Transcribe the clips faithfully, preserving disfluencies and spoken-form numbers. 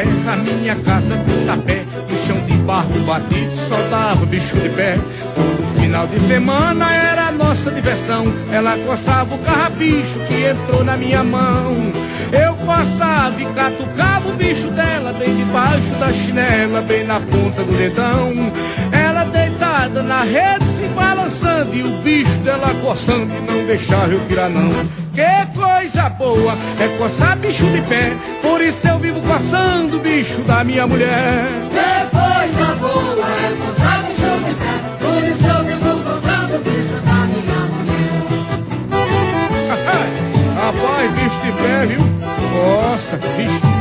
serra, minha casa de sapé, no chão de barro batido, só dava bicho de pé. Todo final de semana era a nossa diversão. Ela coçava o carrapicho que entrou na minha mão. Eu coçava e catucava o bicho dela, bem debaixo da chinela, bem na ponta do dedão. Ela deitada na rede se balançando, e o bicho dela coçando e não deixava eu tirar não. Que coisa boa é coçar bicho de pé, por isso eu vivo coçando o bicho da minha mulher. Que coisa boa é coçar bicho de pé, por isso eu vivo coçando o bicho da minha mulher. Rapaz, bicho de pé, viu? Nossa, bicho.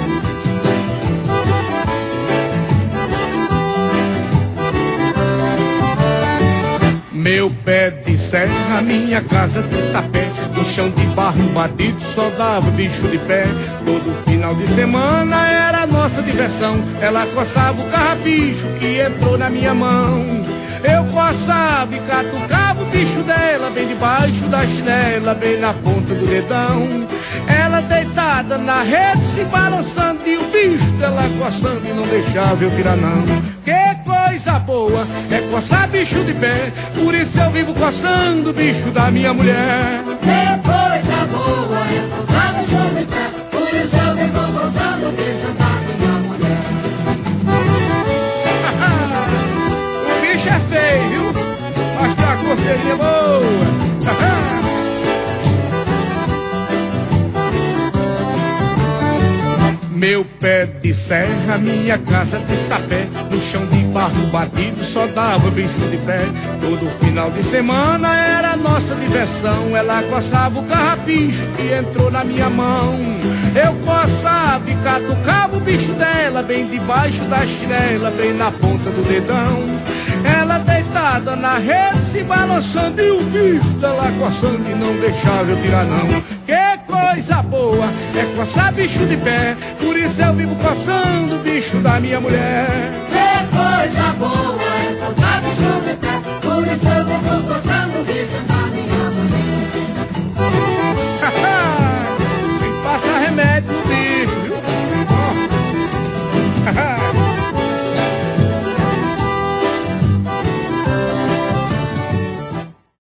Meu pé de serra, minha casa de sapé, no chão de barro batido só dava bicho de pé. Todo final de semana era a nossa diversão. Ela coçava o carrapicho que entrou na minha mão. Eu coçava e catucava o bicho dela, bem debaixo da chinela, bem na ponta do dedão. Ela deitada na rede se balançando, e o bicho dela coçando e não deixava eu tirar não. Que coisa boa é coçar bicho de pé, por isso eu vivo coçando o bicho da minha mulher. Que coisa boa é coçar bicho de pé, por isso eu vivo coçando o bicho da minha mulher. O bicho é feio, viu? Mas tá a coceirinha boa. Meu pé de serra, minha casa de sapé, no chão de barro batido só dava bicho de pé. Todo final de semana era nossa diversão. Ela coçava o carrapicho que entrou na minha mão. Eu coçava e catucava o bicho dela, bem debaixo da chinela, bem na ponta do dedão. Ela deitada na rede se balançando, e o bicho dela coçando e não deixava eu tirar não. Que coisa boa é coçar bicho de pé, por isso eu vivo coçando o bicho da minha mulher. Que coisa boa é coçar bicho de pé, por isso eu vivo coçando